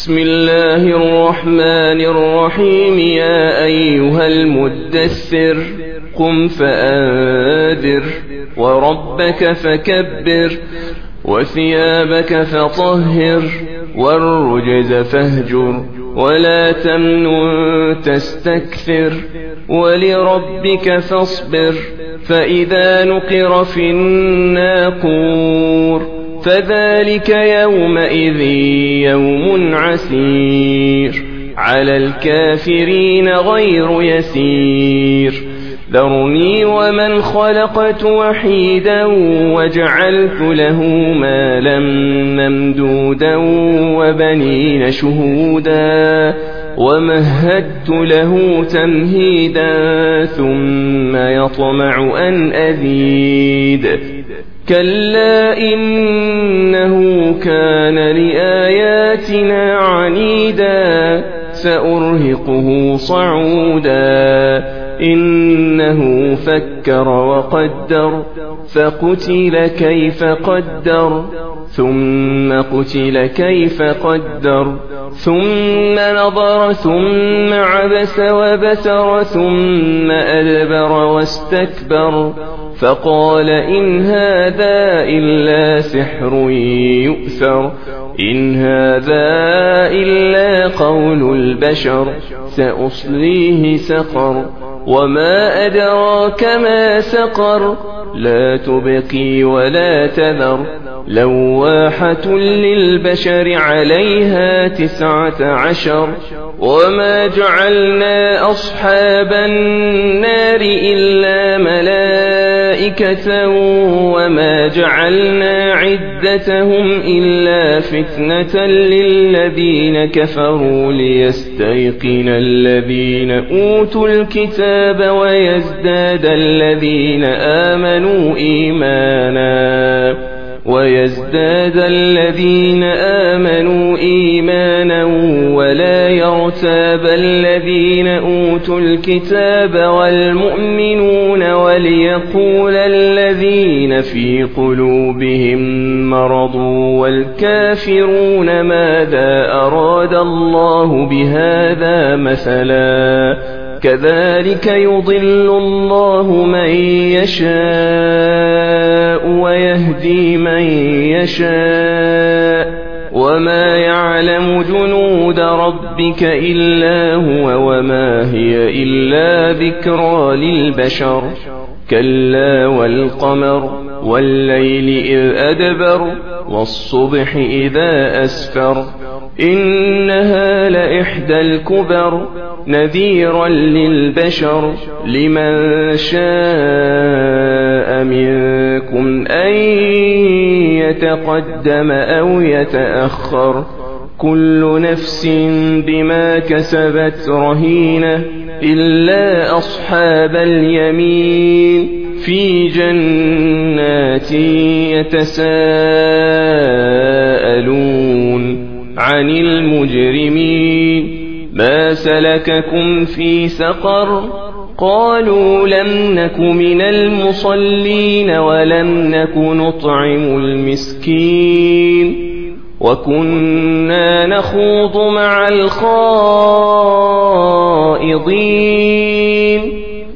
بسم الله الرحمن الرحيم. يا أيها المدثر قم فأنذر وربك فكبر وثيابك فطهر والرجز فاهجر ولا تمنن تستكثر ولربك فاصبر. فإذا نقر في الناقور فذلك يومئذ يوم عسير على الكافرين غير يسير. ذرني ومن خلقت وحيدا وجعلت له مالا ممدودا وبنين شهودا ومهدت له تمهيدا ثم يطمع أن أزيد. كلا إنه كان لآياتنا عنيدا سأرهقه صعودا. إنه فكر وقدر فقتل كيف قدر ثم قتل كيف قدر ثم نظر ثم عبس وبسر ثم أدبر واستكبر فقال إن هذا إلا سحر يؤثر. إن هذا إلا قول البشر سأصليه سقر وما أدراك ما سقر لا تبقي ولا تذر لواحة للبشر عليها 19. وما جعلنا أصحاب النار إلا ملائكة وما جعلنا عدتهم إلا فتنة للذين كفروا ليستيقن الذين أوتوا الكتاب ويزداد الذين آمنوا إيمانا ولا يرتاب الذين أوتوا الكتاب والمؤمنون وليقول الذين في قلوبهم مرض والكافرون ماذا أراد الله بهذا مثلا. كذلك يضل الله من يشاء ويهدي من يشاء وما يعلم جنود ربك إلا هو وما هي إلا ذكرى للبشر. كلا والقمر والليل إذ أدبر والصبح إذا أسفر إنها لإحدى الكبر نذيرا للبشر. لمن شاء منكم أن يتقدم أو يتأخر كل نفس بما كسبت رهينة إلا أصحاب اليمين في جنات يتساءلون عن المجرمين ما سلككم في سقر قالوا لم نك من المصلين ولم نك نطعم المسكين وكنا نخوض مع الخائضين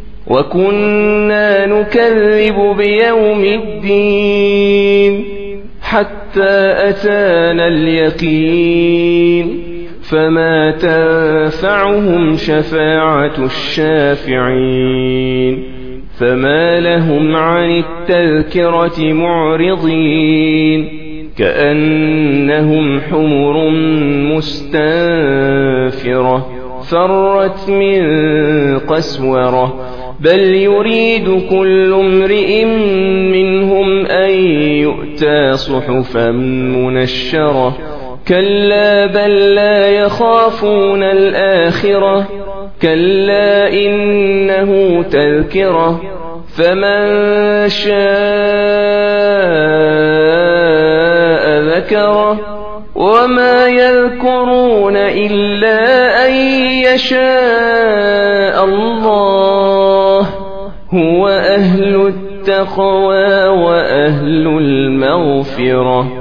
وكنا نكذب بيوم الدين حتى أتانا اليقين فما تنفعهم شفاعة الشافعين. فما لهم عن التذكرة معرضين كأنهم حمر مستنفرة فرت من قسورة بل يريد كل امرئ منهم أن يؤتى صحفا منشرة كلا بل لا يخافون الآخرة كلا إنه تذكرة فمن شاء ذكره وما يذكرون إلا أن يشاء الله هو أهل التقوى وأهل المغفرة.